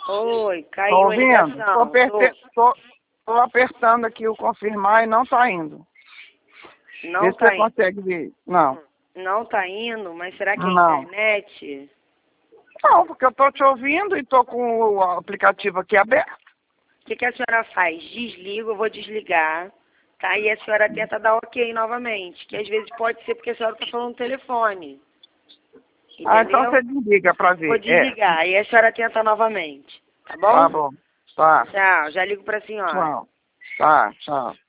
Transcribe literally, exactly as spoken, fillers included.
Oi, caiu Tô a ouvindo? ligação. Tô, aperte... tô... tô apertando aqui o confirmar e não tá indo. Não Vê se tá você indo. consegue ver. Não. Não tá indo, mas será que é a Não. internet? Não, porque eu tô te ouvindo e tô com o aplicativo aqui aberto. O que, que a senhora faz? Desliga, eu vou desligar, tá? E a senhora tenta dar ok novamente, que às vezes pode ser porque a senhora tá falando no telefone. Entendeu? Ah, então você desliga pra Vou ver. desligar, É. e a senhora tenta novamente, tá bom? Tá bom. Tá. Tchau, já ligo pra senhora. Tchau. Tá, tchau.